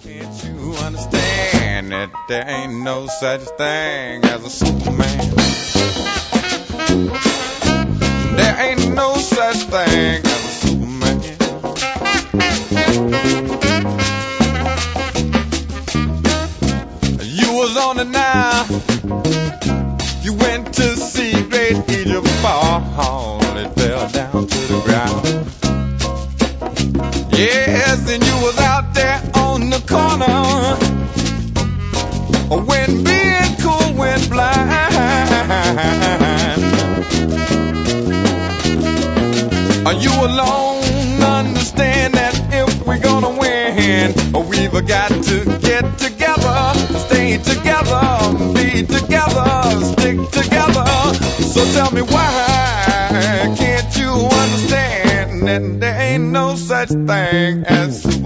Can't you understand that there ain't no such thing as a Superman? There ain't no such thing as a Superman. You was on the Nile, you went to see great Egypt fall. It fell down to the ground. Yes, and you was out there on the corner when being cool went blind. You alone understand that if we're gonna win, we've got to get together, stay together, be together, stick together. So tell me why can't you understand that there ain't no such thing as